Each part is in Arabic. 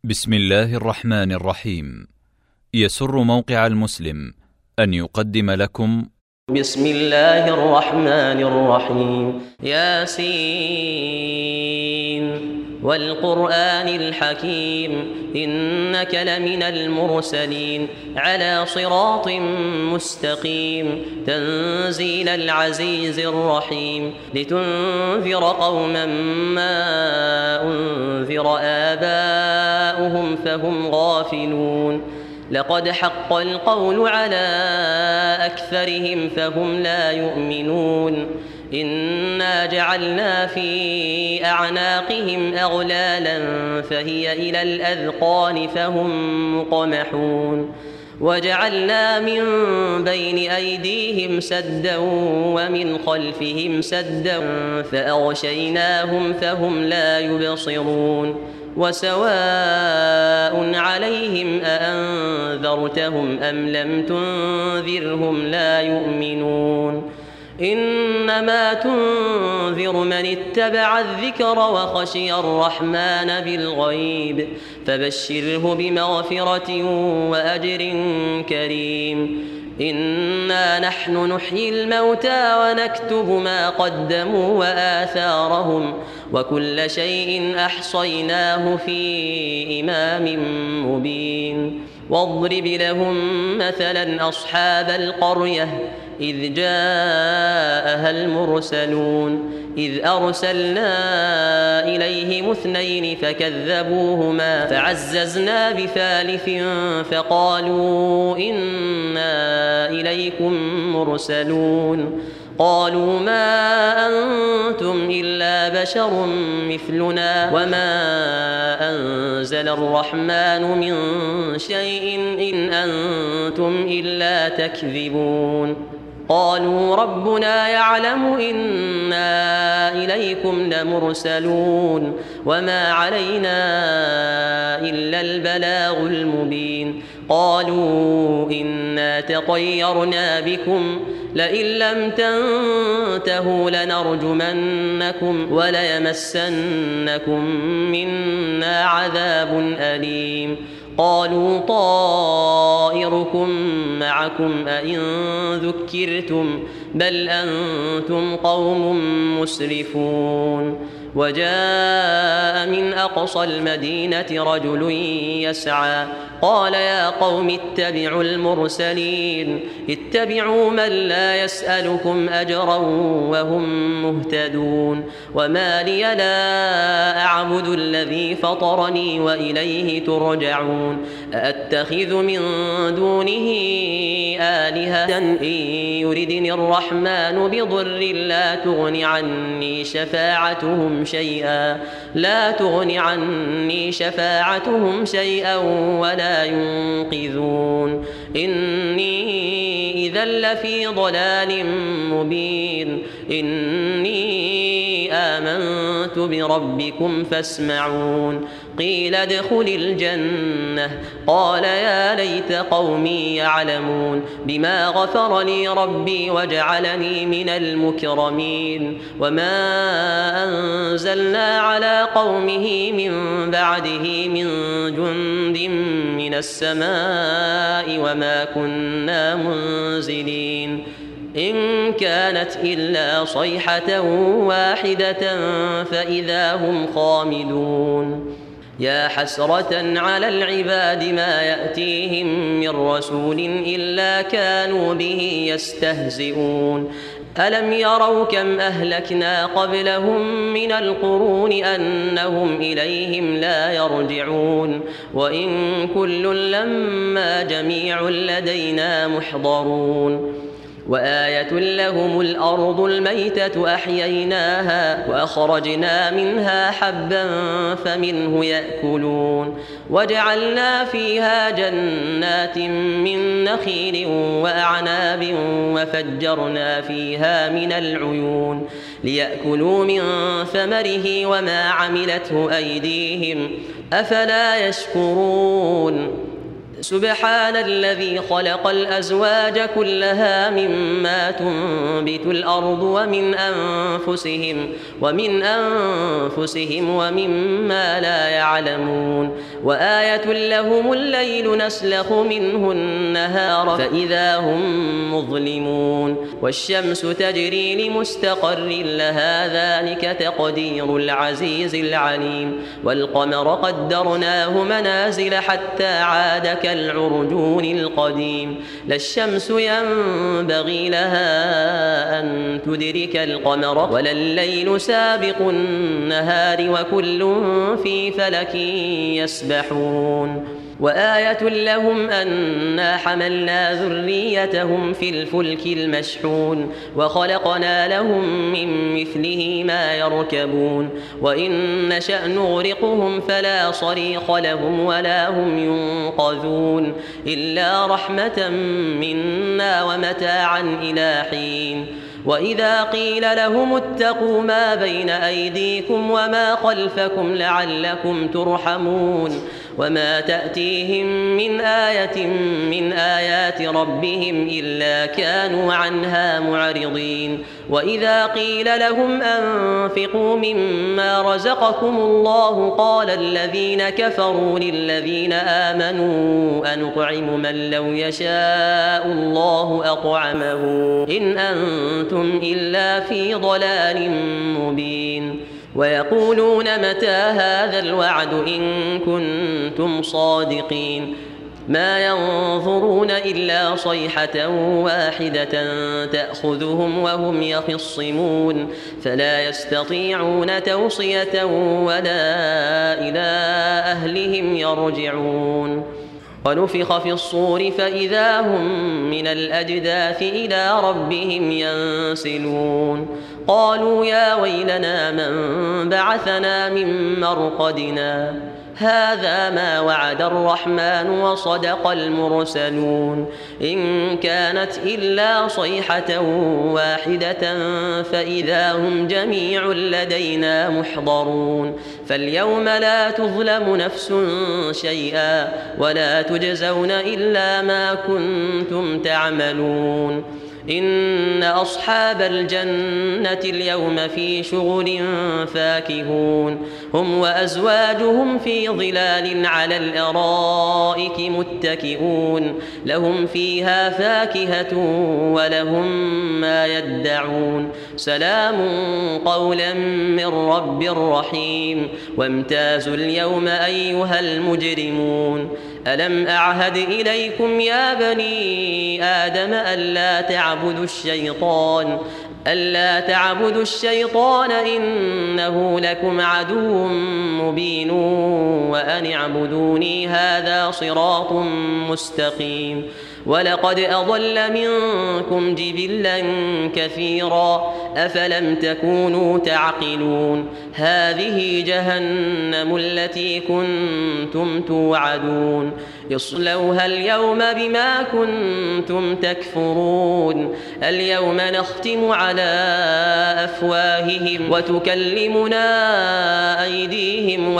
بسم الله الرحمن الرحيم. يسر موقع المسلم أن يقدم لكم بسم الله الرحمن الرحيم. ياسين والقرآن الحكيم إنك لمن المرسلين على صراط مستقيم تنزيل العزيز الرحيم لتنذر قوما ما أنذر آباؤهم فهم غافلون. لقد حق القول على أكثرهم فهم لا يؤمنون. إنا جعلنا في أعناقهم أغلالا فهي إلى الأذقان فهم مقمحون. وجعلنا من بين أيديهم سدا ومن خلفهم سدا فأغشيناهم فهم لا يبصرون. وسواء عليهم أأنذرتهم أم لم تنذرهم لا يؤمنون. إنما تنذر من اتبع الذكر وخشي الرحمن بالغيب فبشره بمغفرة وأجر كريم. إنا نحن نحيي الموتى ونكتب ما قدموا وآثارهم وكل شيء أحصيناه في إمام مبين. واضرب لهم مثلا أصحاب القرية إذ جاءها المرسلون إذ أرسلنا إليهم 2 فكذبوهما فعززنا بثالث فقالوا إنا إليكم مرسلون. قالوا ما أنتم إلا بشر مثلنا وما أنزل الرحمن من شيء إن أنتم إلا تكذبون. قالوا ربنا يعلم إنا إليكم لمرسلون وما علينا إلا البلاغ المبين. قالوا إنا تطيرنا بكم لئن لم تنتهوا لنرجمنكم وليمسنكم منا عذاب أليم. قالوا طائركم معكم أئن ذكرتم بل أنتم قوم مسرفون. وجاء من أقصى المدينة رجل يسعى قال يا قوم اتبعوا المرسلين اتبعوا من لا يسألكم أجرا وهم مهتدون. وما لي لا أعبد الذي فطرني وإليه ترجعون. أأتخذ من دونه آلهة إن يردني الرحمن بضر لا تغن عني شفاعتهم شيئا ولا ينقذون. إني إذا لفي ضلال مبين. إني آمنت بربكم فاسمعون. قيل ادخل الجنة قال يا ليت قومي يعلمون بما غفر لي ربي وجعلني من المكرمين. وما أنزلنا على قومه من بعده من جند من السماء وما كنا منزلين. إن كانت إلا صيحة واحدة فإذا هم خامدون. يا حسرة على العباد ما يأتيهم من رسول إلا كانوا به يستهزئون. ألم يروا كم أهلكنا قبلهم من القرون أنهم إليهم لا يرجعون. وإن كل لما جميع لدينا محضرون. وآية لهم الأرض الميتة أحييناها وأخرجنا منها حبا فمنه يأكلون. وجعلنا فيها جنات من نخيل وأعناب وفجرنا فيها من العيون ليأكلوا من ثمره وما عملته أيديهم أفلا يشكرون. سبحان الذي خلق الأزواج كلها مما تنبت الأرض ومن أنفسهم ومما لا يعلمون وآية لهم الليل نسلخ منه النهار فإذا هم مظلمون والشمس تجري لمستقر لها ذلك تقدير العزيز العليم والقمر قدرناه منازل حتى عاد كالعرجون القديم لا الشمس ينبغي لها أن تدرك القمر ولا الليل سابق النهار وكل في فلك يسبحون وآية لهم أنا حملنا ذريتهم في الفلك المشحون وخلقنا لهم من مثله ما يركبون وإن نشأ نغرقهم فلا صريخ لهم ولا هم ينقذون إلا رحمة منا ومتاعا إلى حين وإذا قيل لهم اتقوا ما بين أيديكم وما خلفكم لعلكم ترحمون وما تأتيهم من آية من آيات ربهم إلا كانوا عنها معرضين وإذا قيل لهم أنفقوا مما رزقكم الله قال الذين كفروا للذين آمنوا أنطعم من لو يشاء الله أطعمه إن أنتم إلا في ضلال مبين ويقولون متى هذا الوعد إن كنتم صادقين ما ينظرون إلا صيحة واحدة تأخذهم وهم يخصمون فلا يستطيعون توصية ولا إلى أهلهم يرجعون ونفخ في الصور فإذا هم من الأجداث إلى ربهم ينسلون قالوا يا ويلنا من بعثنا من مرقدنا هذا ما وعد الرحمن وصدق المرسلون إن كانت إلا صيحة واحدة فإذا هم جميع لدينا محضرون فاليوم لا تظلم نفس شيئا ولا تجزون إلا ما كنتم تعملون إن أصحاب الجنة اليوم في شغل فاكهون هم وأزواجهم في ظلال على الأرائك متكئون لهم فيها فاكهة ولهم ما يدعون سلام قولا من رب رحيم وامتازوا اليوم أيها المجرمون ألم أعهد إليكم يا بني آدم ألا تعبدوا الشيطان إنه لكم عدو مبين وأن اعبدوني هذا صراط مستقيم ولقد أضل منكم جبلا كثيرا أفلم تكونوا تعقلون هذه جهنم التي كنتم توعدون اصلوها اليوم بما كنتم تكفرون اليوم نختم على أفواههم وتكلمنا أيديهم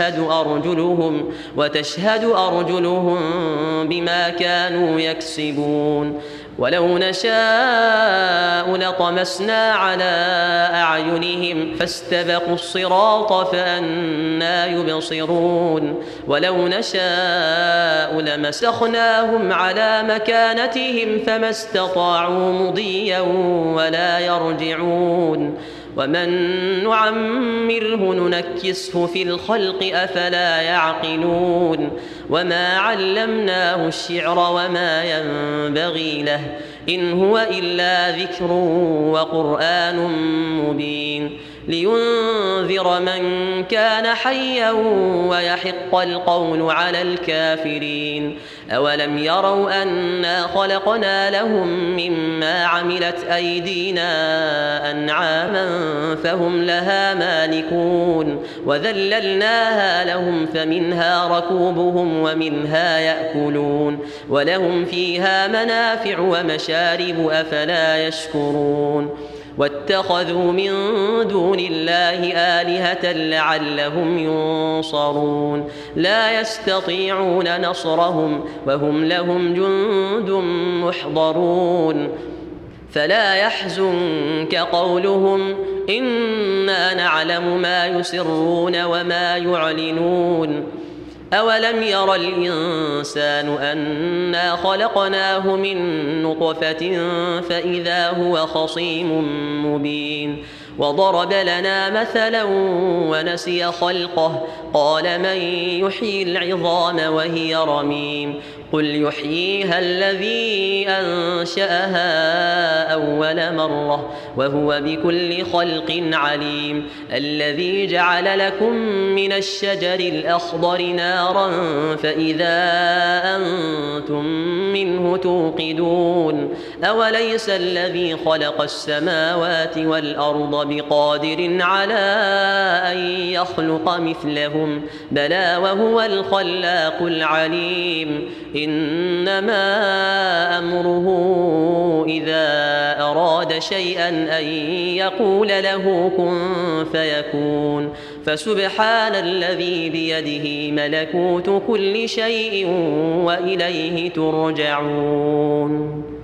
وتشهد أرجلهم بما كانوا يكسبون ولو نشاء لطمسنا على أعينهم فاستبقوا الصراط فأنى يبصرون ولو نشاء لمسخناهم على مكانتهم فما استطاعوا مضيا ولا يرجعون ومن نعمره ننكسه في الخلق أفلا يعقلون وما علمناه الشعر وما ينبغي له إن هو إلا ذكر وقرآن مبين لينذر من كان حيا ويحق القول على الكافرين أولم يروا أنا خلقنا لهم مما عملت أيدينا أنعاما فهم لها مالكون وذللناها لهم فمنها ركوبهم ومنها يأكلون ولهم فيها منافع ومشارب أفلا يشكرون واتخذوا من دون الله آلهة لعلهم ينصرون لا يستطيعون نصرهم وهم لهم جند محضرون فلا يحزنك قولهم إنا نعلم ما يسرون وما يعلنون أولم ير الإنسان أنا خلقناه من نطفة فإذا هو خصيم مبين وضرب لنا مثلا ونسي خلقه قال من يحيي العظام وهي رميم قل يحييها الذي أنشأها أول مرة وهو بكل خلق عليم الذي جعل لكم من الشجر الأخضر نارا فإذا أنتم منه توقدون أوليس الذي خلق السماوات والأرض بقادر على أن يخلق مثلهم بلى وهو الخلاق العليم إنما أمره إذا أراد شيئا أن يقول له كن فيكون فسبحان الذي بيده ملكوت كل شيء وإليه ترجعون